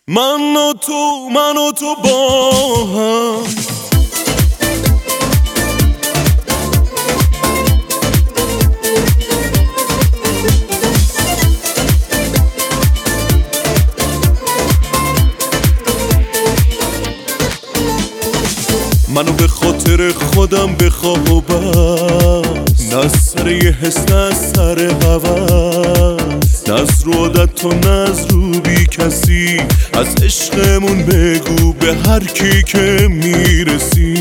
من و تو با هم منو به خاطر خودم بخواه و بس، نه از سر یه حس نه از سر هوس، نه از رو عادت و نه از رو بی کسی. از عشقمون بگو به هر کی که میرسی.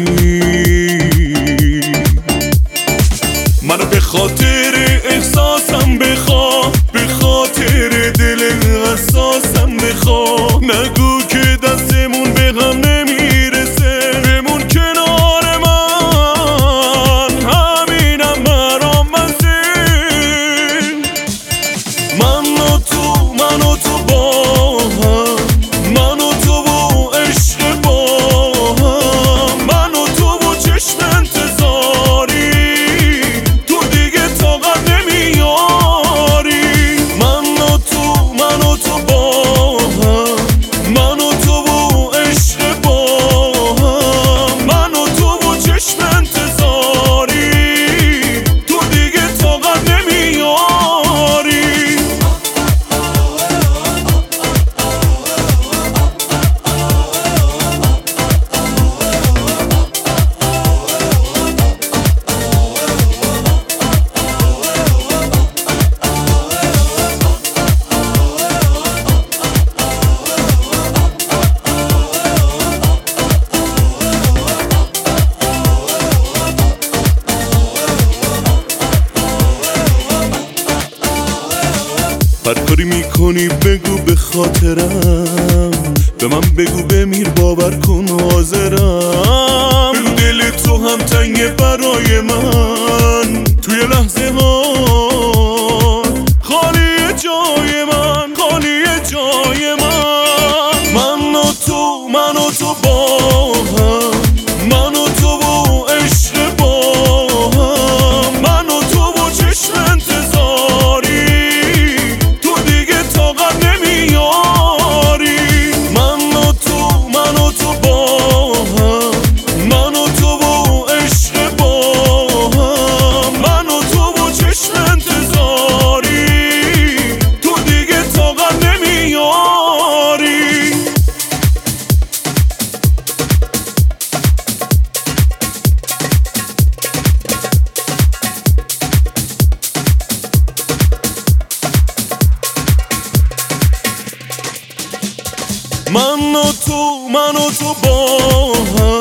منو به خاطر احساسم بخواه، به خاطر دل حساسم بخواه. نگو که دستمون به هم نمیرسه، بمون کنار من، همینم برام منزل. من و تو با هم، من و تو و عشق با هم، من و تو و چشم انتظاری، تو دیگه طاقت نمیاری. من و تو با هم، من و تو و عشق با هم، من و تو و چشم انتظاری، تو دیگه طاقت نمیاری. هر کاری میکنی بگو به خاطرم، به من بگو بمیر باور کن حاضرم. بگو دل تو هم تنگه برای من، توی لحظه ها خالی جای من، خالی جای من. من و تو با هم، من و تو و عشق با هم، من و تو و چشم انتظاری، طاقت نمیاری. من و تو با هم، من و تو و عشق با هم، من و تو و چشم انتظاری، تو دیگه طاقت نمیاری. من و تو با هم.